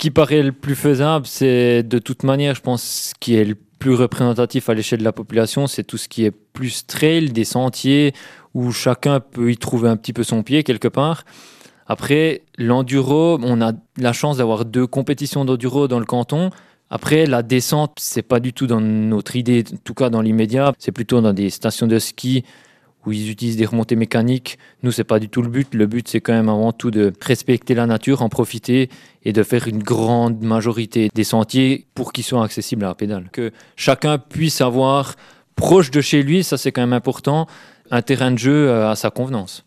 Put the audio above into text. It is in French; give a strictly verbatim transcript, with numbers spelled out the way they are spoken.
qui paraît le plus faisable, c'est de toute manière, je pense, ce qui est le plus représentatif à l'échelle de la population, c'est tout ce qui est plus trail, des sentiers, où chacun peut y trouver un petit peu son pied quelque part. Après, l'enduro, on a la chance d'avoir deux compétitions d'enduro dans le canton. Après, la descente, c'est pas du tout dans notre idée, en tout cas dans l'immédiat. C'est plutôt dans des stations de ski où ils utilisent des remontées mécaniques. Nous, c'est pas du tout le but. Le but, c'est quand même avant tout de respecter la nature, en profiter et de faire une grande majorité des sentiers pour qu'ils soient accessibles à la pédale. Que chacun puisse avoir proche de chez lui, ça c'est quand même important, un terrain de jeu à sa convenance.